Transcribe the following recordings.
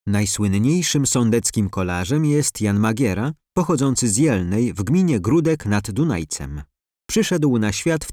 Najsłynniejszym sądeckim kolarzem jest Jan Magiera, pochodzący z Jelnej w gminie Gródek nad Dunajcem. Przyszedł na świat w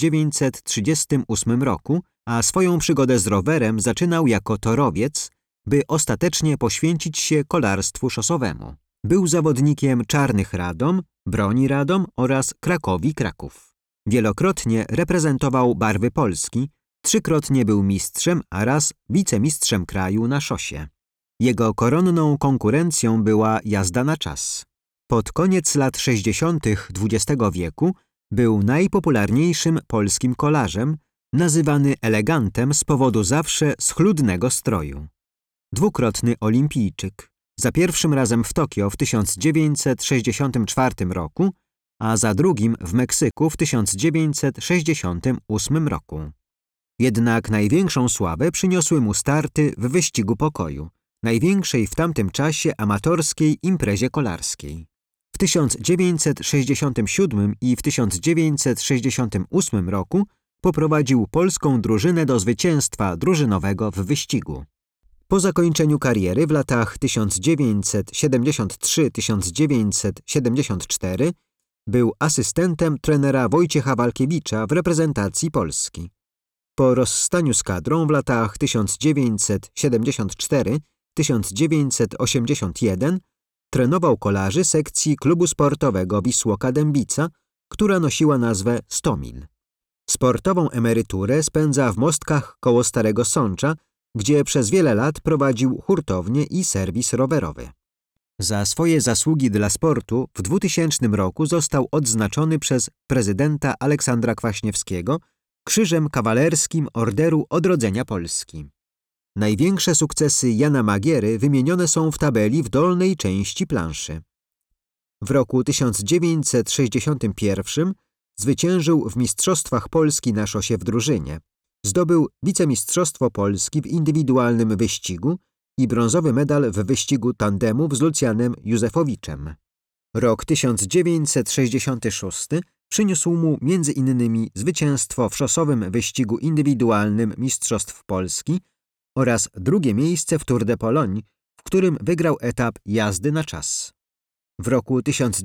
1938 roku, a swoją przygodę z rowerem zaczynał jako torowiec, by ostatecznie poświęcić się kolarstwu szosowemu. Był zawodnikiem Czarnych Radom, Broni Radom oraz Krakowi Kraków. Wielokrotnie reprezentował barwy Polski, trzykrotnie był mistrzem, a raz wicemistrzem kraju na szosie. Jego koronną konkurencją była jazda na czas. Pod koniec lat 60. XX wieku był najpopularniejszym polskim kolarzem, nazywany elegantem z powodu zawsze schludnego stroju. Dwukrotny olimpijczyk, za pierwszym razem w Tokio w 1964 roku, a za drugim w Meksyku w 1968 roku. Jednak największą sławę przyniosły mu starty w wyścigu pokoju, największej w tamtym czasie amatorskiej imprezie kolarskiej. W 1967 i w 1968 roku poprowadził polską drużynę do zwycięstwa drużynowego w wyścigu. Po zakończeniu kariery w latach 1973–1974 był asystentem trenera Wojciecha Walkiewicza w reprezentacji Polski. Po rozstaniu z kadrą w latach 1974–1981 trenował kolarzy sekcji klubu sportowego Wisłoka Dębica, która nosiła nazwę Stomil. Sportową emeryturę spędza w Mostkach koło Starego Sącza, gdzie przez wiele lat prowadził hurtownię i serwis rowerowy. Za swoje zasługi dla sportu w 2000 roku został odznaczony przez prezydenta Aleksandra Kwaśniewskiego Krzyżem Kawalerskim Orderu Odrodzenia Polski. Największe sukcesy Jana Magiery wymienione są w tabeli w dolnej części planszy. W roku 1961 zwyciężył w Mistrzostwach Polski na szosie w drużynie. Zdobył wicemistrzostwo Polski w indywidualnym wyścigu i brązowy medal w wyścigu tandemów z Lucjanem Józefowiczem. Rok 1966 przyniósł mu m.in. zwycięstwo w szosowym wyścigu indywidualnym Mistrzostw Polski oraz drugie miejsce w Tour de Pologne, w którym wygrał etap jazdy na czas. W roku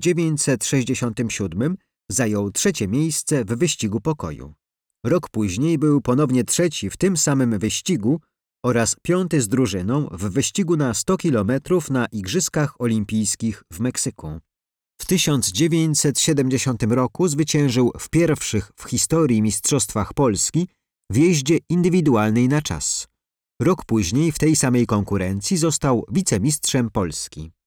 1967 zajął trzecie miejsce w wyścigu pokoju. Rok później był ponownie trzeci w tym samym wyścigu oraz piąty z drużyną w wyścigu na 100 km na Igrzyskach Olimpijskich w Meksyku. W 1970 roku zwyciężył w pierwszych w historii Mistrzostwach Polski w jeździe indywidualnej na czas. Rok później w tej samej konkurencji został wicemistrzem Polski.